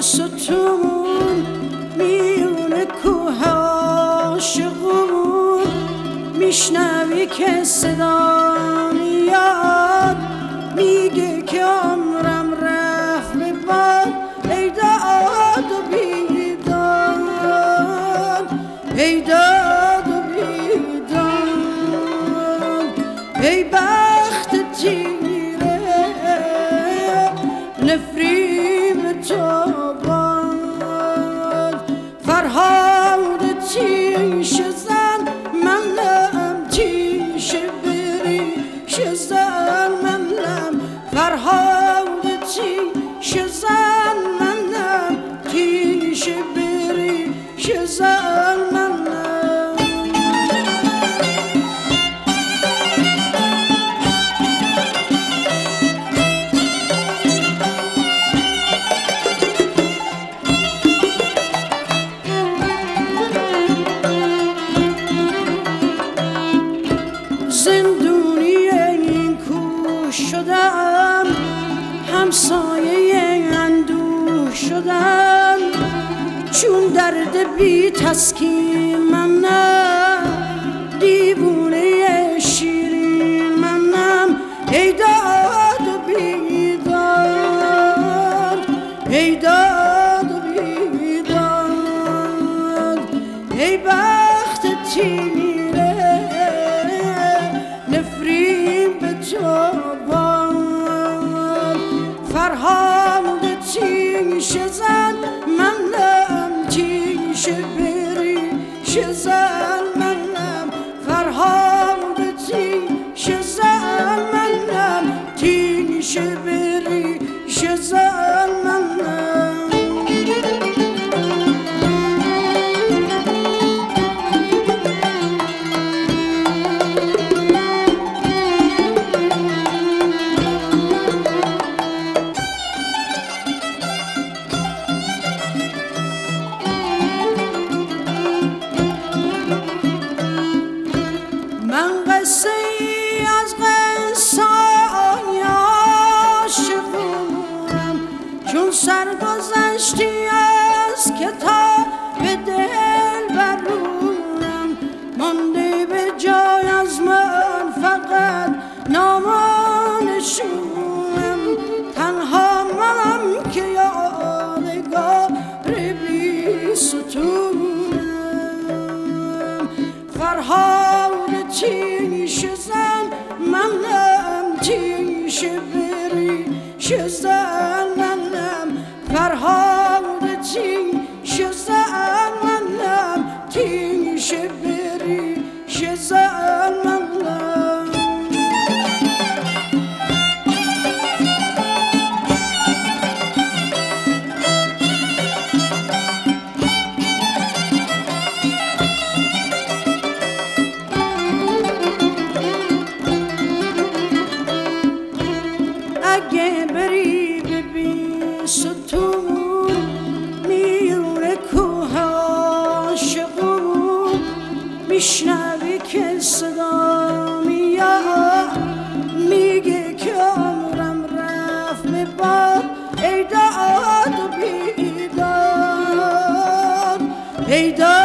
ستون میونه کوه عاشقون میشنوی که صدا میاد میگه که عمرم رفت به باد ای داد و بیداد ای داد و بیداد ای بخت تیره نفریم تو باد فرهاد تیش زن منم تیش بریش زن منم فرهاد تیش زن منم تیش بریش زن منم زندونی این کوه شدم همسایه اندوه شدم چون درد بی تسکین منم دیوونه شیرین منم ای داد و بیداد ای داد و بیداد ای بخت تیره نفرین به تو باد فرهاد تیش زن منم تیش بریش زن منم فرهاد تیش زن منم تیش بریش زن منم من قصه ای از قصه های عاشقونم چون سرگذشتی از کتاب دل برونم مانده به جای از من فقط نام و نشونم تنها منم که یادگار بی ستونم فرهاد تیش زن منم تیش بریش زن منم فرهاد تیش زن منم تیش بریش زن منم اگه بری ببین ستون میونه کوه عاشقون میشنوی که صدا میاد میگه که عمرم رفت به باد ای داد و بیداد ای داد